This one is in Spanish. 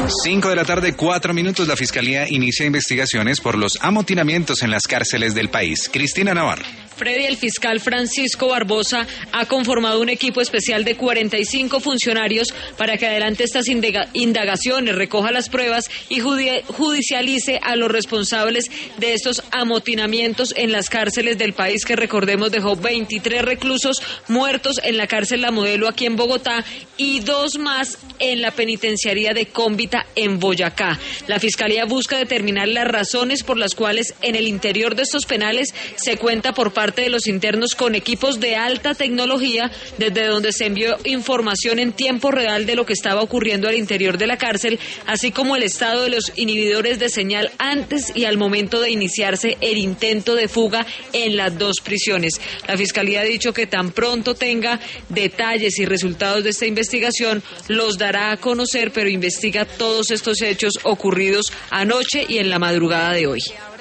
5 de la tarde, 4 minutos. La Fiscalía inicia investigaciones por los amotinamientos en las cárceles del país. Cristina Navarro. Freddy, el fiscal Francisco Barbosa ha conformado un equipo especial de 45 funcionarios para que adelante estas indagaciones, recoja las pruebas y judicialice a los responsables de estos amotinamientos en las cárceles del país, que recordemos dejó 23 reclusos muertos en la cárcel La Modelo aquí en Bogotá y 2 más en la penitenciaría de Cómbita en Boyacá. La Fiscalía busca determinar las razones por las cuales en el interior de estos penales se cuenta por parte de los internos con equipos de alta tecnología, desde donde se envió información en tiempo real de lo que estaba ocurriendo al interior de la cárcel, así como el estado de los inhibidores de señal antes y al momento de iniciarse el intento de fuga en las 2 prisiones. La Fiscalía ha dicho que tan pronto tenga detalles y resultados de esta investigación, los dará a conocer, pero investiga todos estos hechos ocurridos anoche y en la madrugada de hoy.